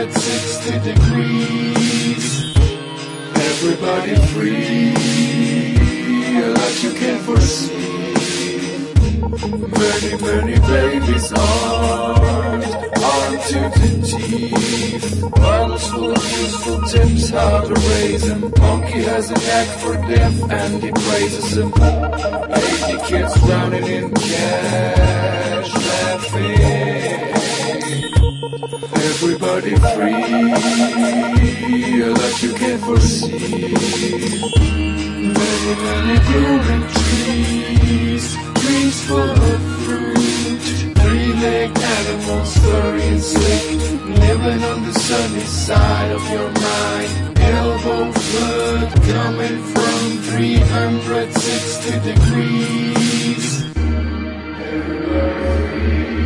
360 degrees. Everybody free, a lot you can't foresee. Many babies armed to the teeth. Bottles full of useful tips, how to raise them. Monkey has a knack for death and he praises them. 80 kids drowning in cash, laughing. Everybody free, a lot you can't foresee. Many blooming trees, trees full of fruit. Three-legged animals, furry and slick, living on the sunny side of your mind. Elbow flood coming from 360 degrees. Everybody free.